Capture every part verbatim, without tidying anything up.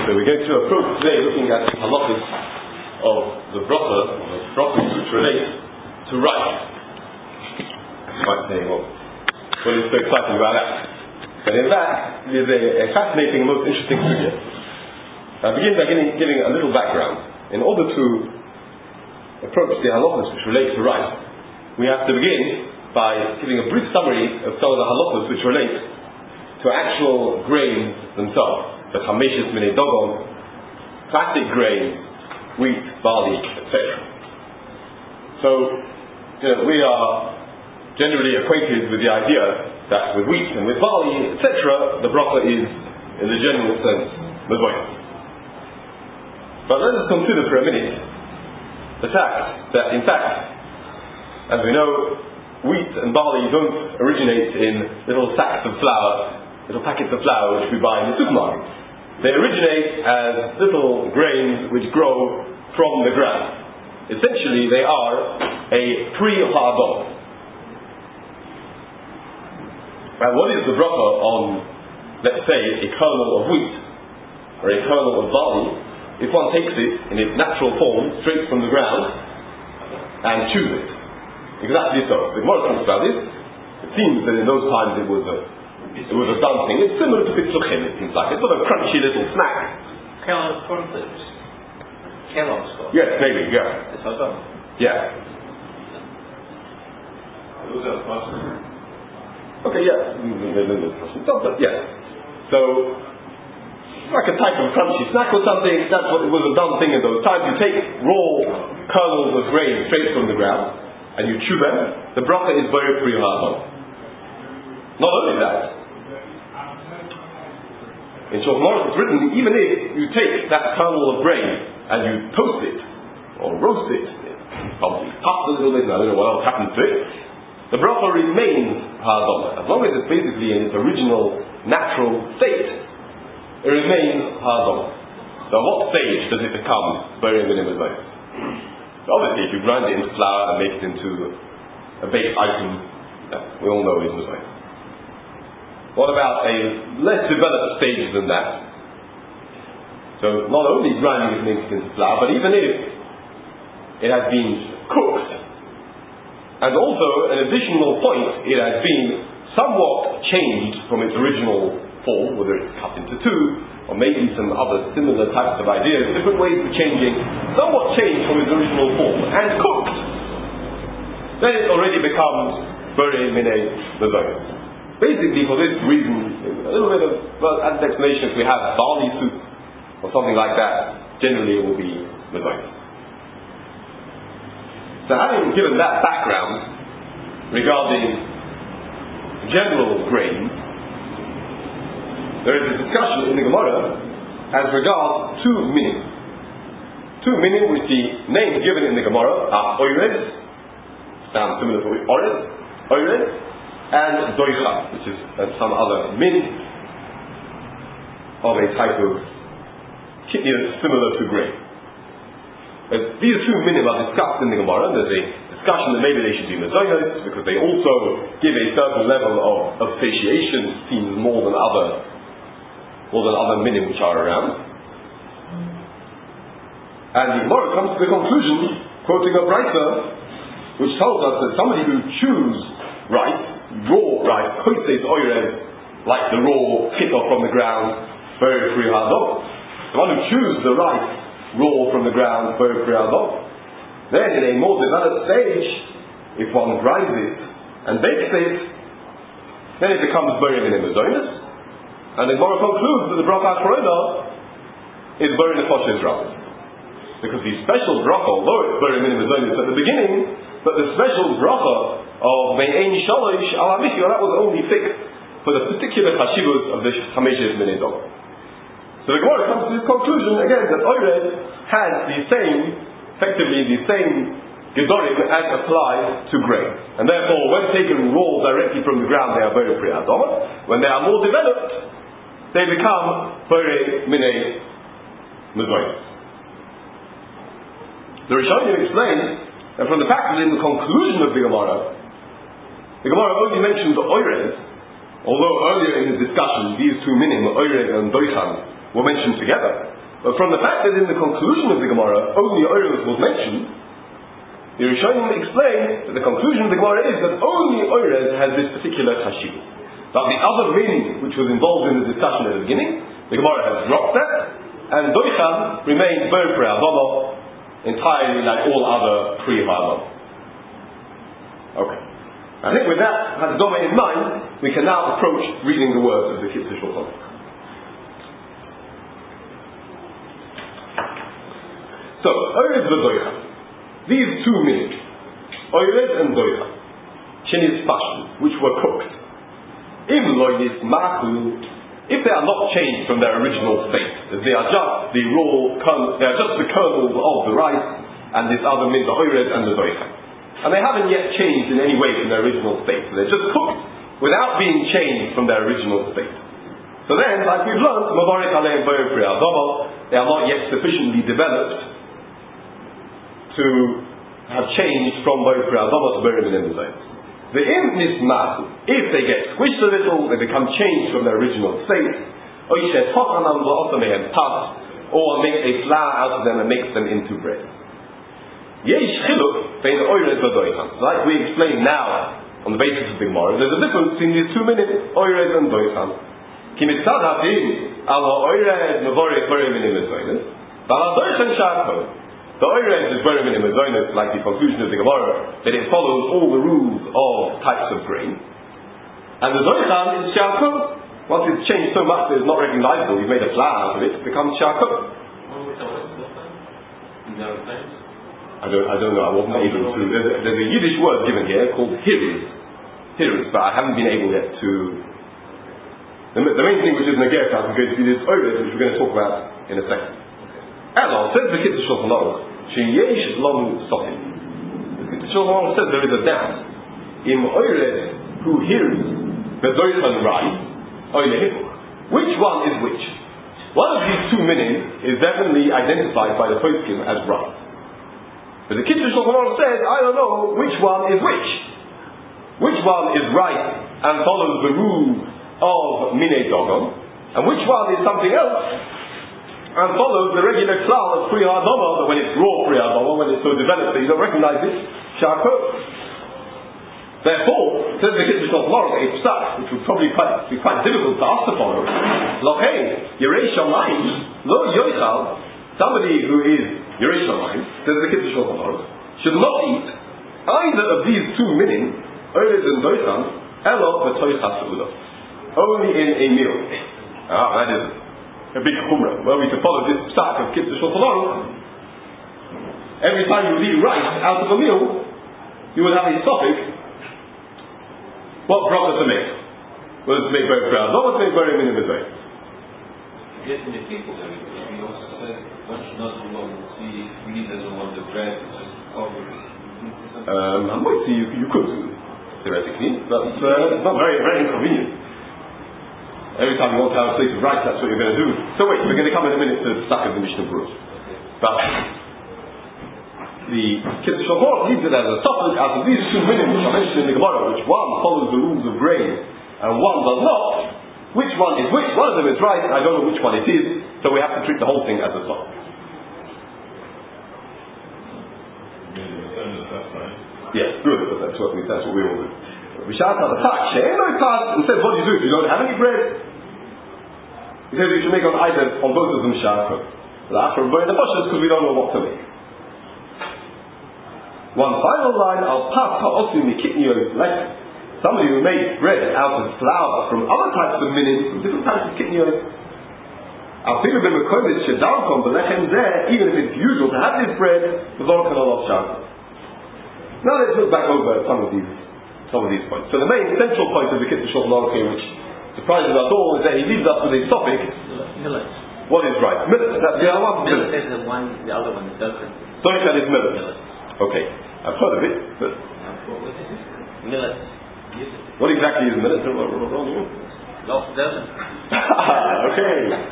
So we're going to approach today looking at the halachas of the bracha, the brachas which relate to rice. You might say, well, what is so exciting about that? But in that, it is a, a fascinating, most interesting subject. I'll begin by giving, giving a little background. In order to approach the halachas which relate to rice, we have to begin by giving a brief summary of some of the halachas which relate to actual grains themselves. The chameshes minei dogon, classic grains, wheat, barley, et cetera. So, you know, we are generally acquainted with the idea that with wheat and with barley, et cetera, the bracha is, in the general sense, mevoyah. But let us consider for a minute the fact that, in fact, as we know, wheat and barley don't originate in little sacks of flour, little packets of flour which we buy in the supermarket. They originate as little grains which grow from the ground. Essentially, they are a pre-ha'adam. And what is the bracha on, let's say, a kernel of wheat or a kernel of barley? If one takes it in its natural form, straight from the ground, and chews it. Exactly so. The Gemara talks about this. It seems that in those times it was a It was a done thing. It's similar to pitzuchim, it seems like. It's sort of a crunchy little snack. Kellogg's cornflakes. Kellogg's corn. Yes, maybe, yeah. It's how done. Yeah. Okay, yeah. But yeah. So, like a type of crunchy snack or something, that's what it was a done thing in those times. You take raw kernels of grain straight from the ground, and you chew them. The bracha is very pre-ha'adam. Not only that, in Shulchan Aruch it's written, even if you take that kernel of grain and you toast it, or roast it, probably puffed a little bit, and I don't know what else happens to it, the bracha remains ha'adam. As long as it's basically in its original, natural state, it remains ha'adam. So at what stage does it become very minimal? So obviously if you grind it into flour and make it into a baked item, we all know it's mizayis. What about a less developed stage than that? So not only grinding it and making it into flour, but even if it has been cooked, and also an additional point, it has been somewhat changed from its original form, whether it's cut into two, or maybe some other similar types of ideas, different ways of changing, somewhat changed from its original form, and cooked, then it already becomes very minei mevoyah. Basically, for this reason, a little bit of well, added explanation, if we have barley soup or something like that, generally it will be mevoyah. So having given that background regarding general grains, there is a discussion in the Gemara as regards two minim. Two minim which the names given in the Gemara are oired, sounds similar to oired, oired, and doicha, which is uh, some other min of a type of kidney similar to grain. But these two minim are discussed in the Gemara, and there's a discussion that maybe they should be mezainos because they also give a certain level of, of satiation, seems more than other more than other minim which are around. And the Gemara comes to the conclusion, quoting a brayta, which tells us that somebody who chews rice, raw rice, koitzeis oirev, like the raw kickoff from the ground, very free ha'adam. The one who chews the rice raw from the ground, very free ha'adam. Then in a more developed stage, if one grinds it and bakes it, then it becomes very minei mevoyah. And the Gemara concludes that the bracha achrona is very nefesh Yisrael. Because the special bracha, although it's very minei mevoyah at the beginning, but the special bracha of Me'ein Shalosh al HaMishya, that was only fixed for the particular chashivos of the chameshes minei dogon. So the Gemara comes to this conclusion again that oired has the same, effectively the same gedorim as applies to grain, and therefore when taken raw directly from the ground they are very pre-ha'adam. When they are more developed, they become very minei mevoyah. The Rishonim explain that from the fact that in the conclusion of the Gemara, the Gemara only mentioned the oired, although earlier in the discussion these two minim, oired and doichan, were mentioned together. But from the fact that in the conclusion of the Gemara only Oirez was mentioned, the Rishonim explain that the conclusion of the Gemara is that only Oirez has this particular chashivut. But the other min which was involved in the discussion at the beginning, the Gemara has dropped that, and Doichan remains Ber Pre-Adama, entirely like all other Pre-Adama. Okay. I think with that Hadoma in mind, we can now approach reading the words of the Kitzur Shulchan Aruch. So, Oirez and Doichan. These two min, Oirez and Doichan, Shenis Pashtu, which were cooked. Im Loinis Machu, if they are not changed from their original state, they are just the raw, they are just the kernels of the rice, and this other min, the Oirez and the Doichan. And they haven't yet changed in any way from their original state. So they're just cooked without being changed from their original state. So then, like we've learned, Mavarech Aleim Ber Pre-Adama, they are not yet sufficiently developed to have changed from Ber Pre-Adama to Ber Minim Zayim. The Im Nismasu, if they get squished a little, they become changed from their original state, or make a flour out of them and makes them into bread. Yesh chiluk bein Oirez v'Doichan. Like we explained now on the basis of the Gemara, there's a difference between these two minutes, Oirez and Doichan. Ki mitzad ha'dim al ha'Oirez mevorech Ber Minim Zayim, but al Doichan sha'akol. The Oirez is Ber Minim Zayim, like the conclusion of the Gemara, that it follows all the rules of types of grain. And the Doichan is sha'akol. Once it's changed so much that it's not recognizable, you've made a flour out of it, it becomes sha'akol. I don't, I don't know, I wasn't able to, there's a, there's a Yiddish word given here called hiruz, hiruz, but I haven't been able yet to, the, the main thing which is Nager I'm going to do this Oirez, which we're going to talk about in a second. Elul says the Kitzur Shulchan Aruch, sheyesh lanu sotim. The Kitzur Shulchan Aruch says there is a doubt, im Oirez hu hiruz, v'Doichan rai, oile which one is which? One of these two minim is definitely identified by the poskim as rai. But the Kitzur Shulchan Aruch says, I don't know which one is which. Which one is right and follows the rule of Minei Dogon, and which one is something else and follows the regular klal of Pri Ha'adama, that when it's raw Pri Ha'adama, when it's so developed that you don't recognize it, Sha'akot. Therefore, says the Kitzur Shulchan Aruch, a psak, which would probably quite, be quite difficult for us to follow, Lochei, Yerei Shamayim, Lo Yoichal, somebody who is Yerei Shamayim, says the Kitzur Shulchan Aruch, should not eat either of these two minim, Oirez and Doichan, Elo v'Toichas Seulah, only in a meal. Ah, that is a big chumrah. Were we to follow this psak of Kitzur Shulchan Aruch, every time you would eat rice out of a meal, you would have a suffix, what bracha to make? Whether to make Ber Pre-Adama, or to make Ber Minim Zayim. Yes, in the people, we also said one should not do what we see doesn't want the bread, just cover it. Um, I'm going to see you, you could do it, theoretically, but uh, it's not very, very inconvenient. Every time you want to have a plate of rice, that's what you're going to do. So wait, we're going to come in a minute to the stuck of the Mishnah Berurah. But the Kitzur Shulchan Aruch leaves it as a suffix out of these two minim which are mentioned in the Gemara, which one follows the rules of grain and one does not. Which one is which? One of them is right, and I don't know which one it is, so we have to treat the whole thing as a suffix. Yes, good, but that's what we, that's what we all do. We shout out the fact, and says, what do you do if you don't have any bread? He says you should make on either, on both of them sha'akot. After burn the bushes, because we don't know what to make. One final line, I'll pass ha'osim mikitniyos like somebody who makes bread out of flour from other types of minim, from different types of kitniyos. I'll figure them a kodesh shedalkom, but lechem there, even if it's usual to have this bread, v'zorkan olav sha'akot. Now let's look back over some of these some of these points. So the main central point of the Kitzur Shulchan Aruch here, which surprises us all, is that he leaves us with a topic. Millet. What is right? Millet. That's the other one. Millet is the one, the other one is doesn't. Doichan is millet. Millet. Okay, I've heard of it, but millet. What exactly is millet? What wrong you? No, doesn't. Okay.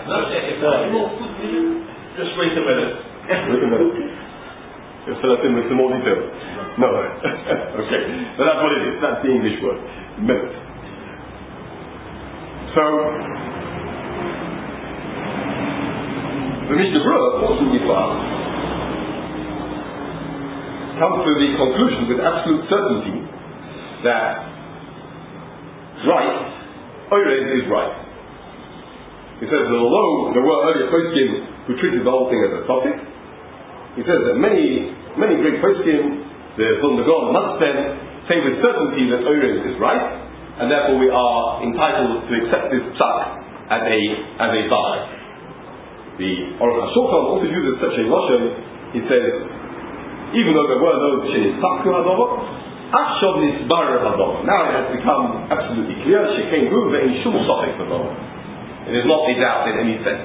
Just wait a minute. Wait a minute. You'll fill us in with some more details. No. Okay. But that's what it is. That's the English word. Millet. So, the Mishnah Berurah, fortunately for us, comes to the conclusion with absolute certainty that right, Oirez is right. He says that although there were earlier poskim who treated the whole thing as a topic, he says that many, many great poskim, the Vilna Gaon, Matzpen, say with certainty that Oirez is right, and therefore we are entitled to accept this psak as a as a bar. The Aruch HaShulchan also uses such a lashon. He says, even though there were those shenistakku hadavot, achshav nisbar hadavot. Now it has become absolutely clear. Shekein hu ve'in shum safek hadavot. It is not a doubt in any sense.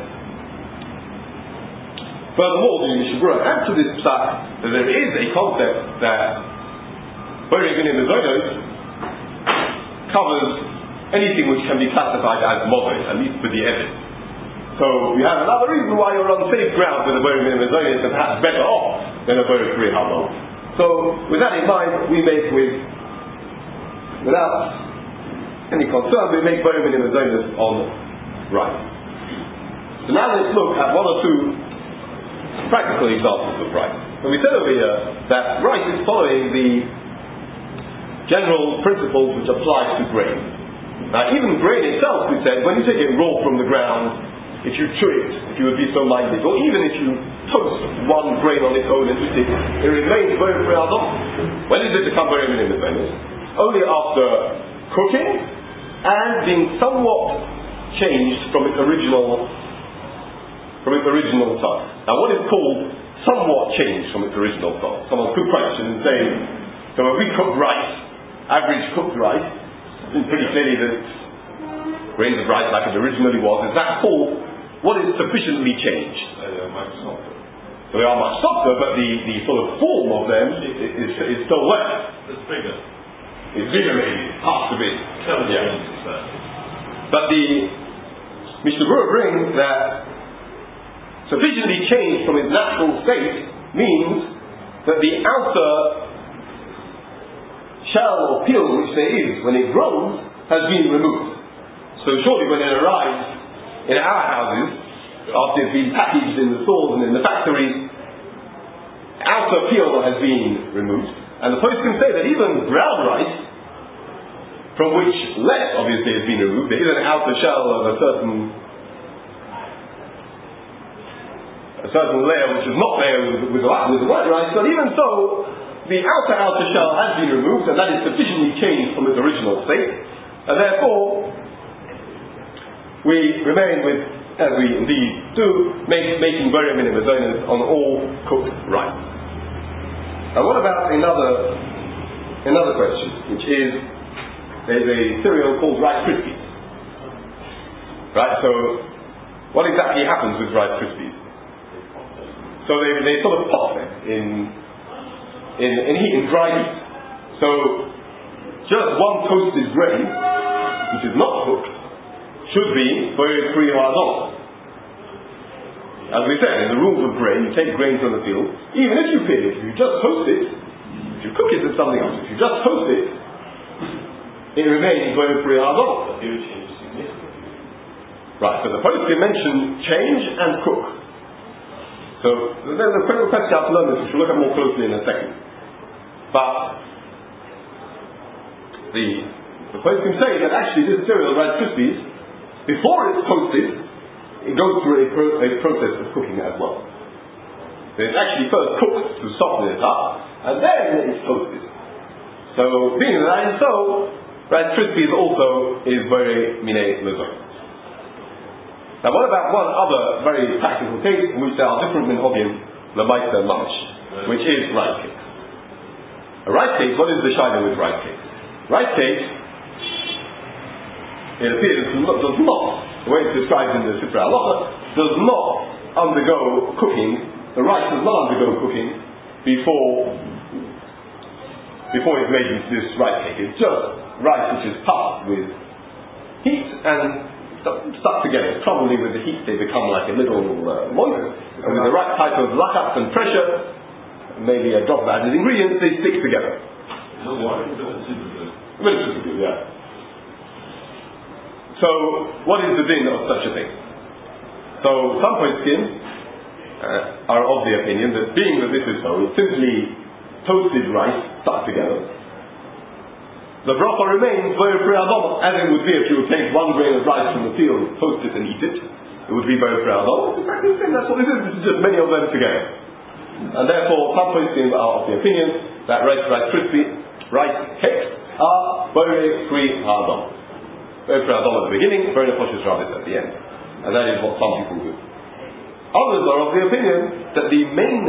Furthermore, the Mishnah Berurah adds to this psak that there is a concept that Borei Minim Mezonos covers anything which can be classified as modern, at least for the evidence. So we have another reason why you're on safe ground with a Borei Minim Mezonos and perhaps better off than a Borei Free Halal. So with that in mind, we make with, without any concern, we make Borei Minim Mezonos on right. So now let's look at one or two practical examples of right. So we said over here that right is following the general principles which apply to grain. Now even grain itself, we said, when you take it raw from the ground, if you chew it, if you would be so minded, or even if you toast one grain on its own and eat it, it remains very adom. When does it become very minim? Only after cooking and being somewhat changed from its original from its original type. Now what is called somewhat changed from its original type? Someone could question and say, so when we cook rice, average cooked rice, it's pretty clearly that grains of rice like it originally was, is that called what is sufficiently changed? They are much softer. So they are much softer, but the, the sort of form of them is, is, is still less. It's bigger. It's bigger maybe, half a bit. Yeah. But the Mishnah Berurah brings that sufficiently changed from its natural state means that the outer shell or peel which there is when it grows has been removed. So surely when it arrives in our houses, after it's been packaged in the stores and in the factories, outer peel has been removed. And the post can say that even brown rice, from which less obviously has been removed, there is an outer shell of a certain a certain layer which is not there with, with, the, with the white rice, but even so, the outer outer shell has been removed, and that is sufficiently changed from its original state, and therefore we remain with, as we indeed do, make, making Borei Minim Mezonos on all cooked rice. Now what about another another question, which is there's a cereal called Rice Krispies. Right, so what exactly happens with Rice Krispies? So they, they sort of pop them in, in, in heat, in dry heat. So just one toasted grain, which is not cooked, should be Borei Free Halal. As we said, in the rules of grain, you take grain from the field, even if you peel it, if you just toast it, if you cook it, it's something else. If you just toast it, it remains Borei Free Halal. Right, so the post can mention change and cook. So there's a critical question you have to learn this, which we'll look at more closely in a second. But the the post can say that actually this cereal, Rice Krispies, before it's toasted, it goes through a, pro- a process of cooking as well. So it's actually first cooked to soften it up, and then it's toasted. So being that and so, Rice Krispies also is very Minei Mezonos. Now what about one other very practical case in which there are different minhagim l'maisa mamash, which is rice cakes. A rice cake, what is the shaila with rice cakes? Rice cakes, it appears, does not, the way it's described in the Sifra Halacha, does not undergo cooking, the rice does not undergo cooking before before it's made into this rice cake. It's just rice which is puffed with heat and stuck together. Probably with the heat they become like a little uh, moist, and with the right type of lachats and pressure, maybe a drop of added ingredients, they stick together. No water, it's super good, yeah. So, what is the din of such a thing? So, some poskim uh, are of the opinion that being that this is so, it's simply toasted rice stuck together. The bracha remains very preadom, as it would be if you would take one grain of rice from the field, toast it and eat it. It would be very preadom. It's exactly the same, that's what this is. This is just many of them together. And therefore, some poskim are of the opinion that rice, rice crispy, rice cakes are very preadom. Very preadom at the beginning, very nefoshes rabbis at the end. And that is what some people do. Others are of the opinion that the main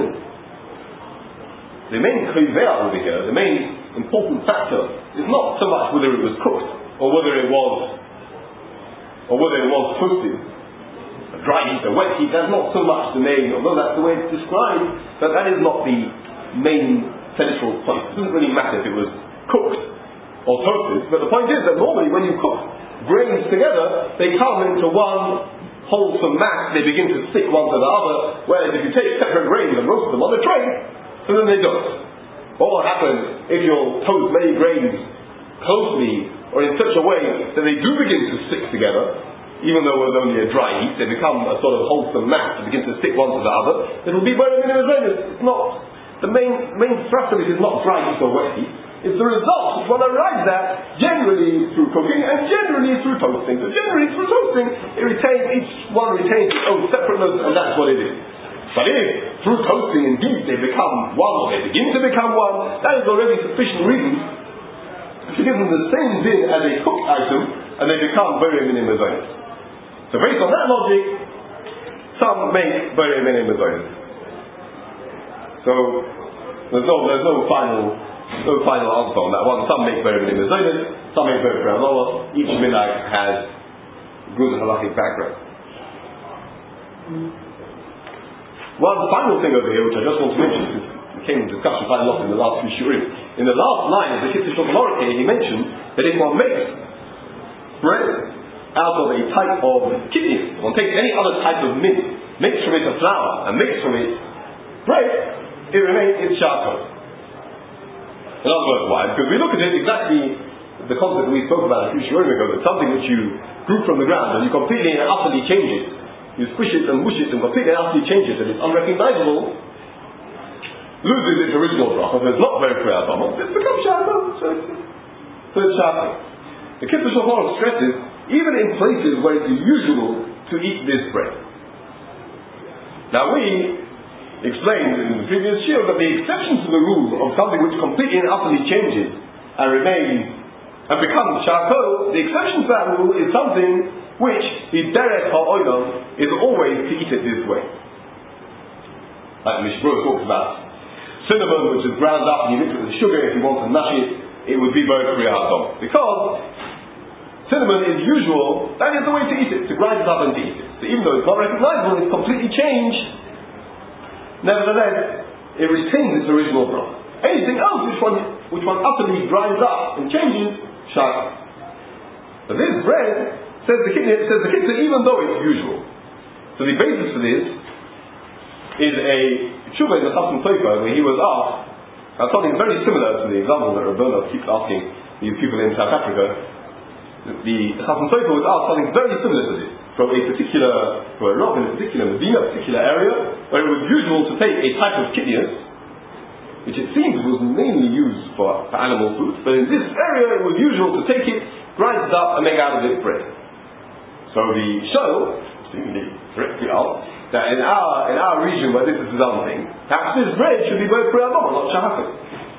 the main krivea over here, the main important factor, is not so much whether it was cooked or whether it was or whether it was toasted, a dry heat, a wet heat. That's not so much the main, although that's the way it's described, but that is not the main central point. It doesn't really matter if it was cooked or toasted, but the point is that normally when you cook grains together, they come into one wholesome mass, they begin to stick one to the other, whereas if you take separate grains and roast them on a tray, so then they don't. What will happen if you toast many grains closely or in such a way that they do begin to stick together, even though it was only a dry heat, they become a sort of wholesome mass, they begin to stick one to the other, it will be very minimal. It's not, the main, main thrust of it is not dry heat or wet heat, it's the result which one arrives at generally through cooking and generally through toasting. So generally through toasting, it retains, each one retains its own separateness, and that's what it is. But if through toasting indeed they become one, or they begin to become one, that is already sufficient reason to give them the same din as a cooked item, and they become very minimized. So based on that logic, some make very minimized. So there's no there's no final no final answer on that one. Some make very minimized, some make very lower. Each minhag has good halakhic background. One final thing over here which I just want to mention, since we came in discussion quite a lot in the last few shurim. In the last line of the Kitzur Shulchan Aruch, he mentioned that if one makes bread out of a type of kidney, one takes any other type of mint, makes from it a flour, and makes from it bread, it remains its charcoal. In other words, why? Because we look at it exactly the concept that we spoke about a few shurim ago, that something which you grew from the ground and you completely and utterly change it, you squish it and mush it and completely and utterly change it, and it's unrecognizable, loses its original bracha, so it's not very prayer Thomas, it becomes charcoal. So it's, so it's charcoal. The Kitzur Shulchan Aruch stresses, even in places where it's usual to eat this bread. Now we explained in the previous shiur that the exception to the rule of something which completely and utterly changes and remains and becomes charcoal, the exception to that rule is something which the derech ha'olam is always to eat it this way. Like the Mishnah talks about cinnamon, which is ground up and you mix it with sugar. If you want to mash it, it would be very kriya hadom. Because cinnamon is usual, that is the way to eat it, to grind it up and to eat it. So even though it's not recognizable, it's completely changed, nevertheless, it retains its original bracha. Anything else which one, which one utterly grinds up and changes, shaka. But this bread, says the Kitzur, says the Kitzur, even though it's usual. So the basis for this is a tshuva in the Chasam Sofer, where he was asked, now something very similar to the example that Rabbeinu keeps asking these people in South Africa. The Chasam Sofer was asked something very similar to this, from a particular, from a rock in a particular Medina, a particular area, where it was usual to take a type of kidneys, which it seems was mainly used for, for animal food, but in this area it was usual to take it, grind it up, and make out of it bread. So the show, seemingly correctly out, that in our in our region where this is done thing, perhaps this bread should be both bread and not shahafim.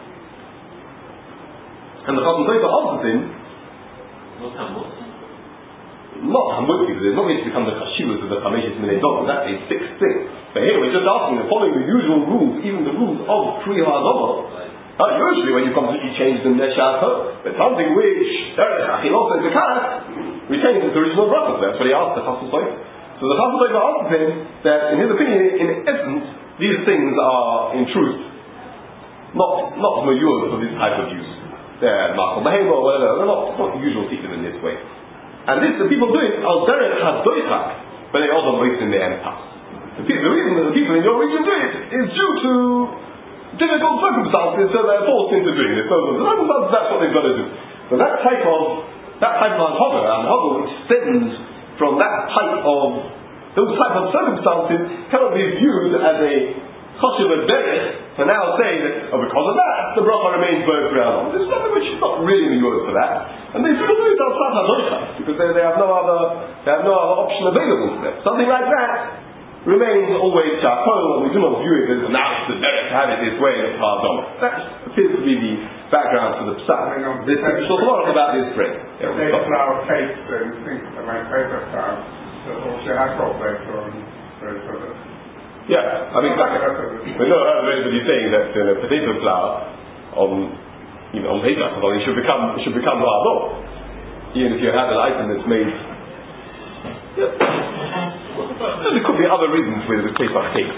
And the Chasam Sofer answers him, Not Hamut. not Hamut, because it's not going to become the Chashivas of the Chameshes Minei, that's a sixth thing. But here we're just asking, following the usual rules, even the rules of Kriya Hadoma. Uh, usually when you completely change them, they're shahafim, but something which, he also is a cat, retains its original bracha. That's what he asked the Chasam Sofer. So the Chasam Sofer answers him that, in his opinion, in essence, these things are, in truth, not not mayur for this type of use. They're makom behema or whatever. They're not, not usual to eat them in this way. And this, the people do it al derech hadoichak, but they also wait in the empire. The, the reason that the people in your region do it is due to difficult circumstances, so they're forced into doing this. So circumstances, that's what they've got to do. So that type of that type of anhoga, anhoga which stems from that type of those types of circumstances cannot be viewed as a choshev derech to now say that, oh, because of that, the bracha remains both realms. There's something which is not really the yod for that, and they still do it on Sat HaZoicha, because they, they have no other, they have no other option available to them. Something like that remains always chakol, and we do not view it as now it's the derech to have it this way in the pardon. That appears to be the background to the psak. This is talk about this bread. Yeah, they allow cakes and things to make paper flour, that also have got later on those others. Yeah, I mean, we've not heard of anybody saying that you know, potato flour on, you know, on paper it should become it should become hard. Even if you have an item that's made. Yeah. There could be other reasons with the paper cake.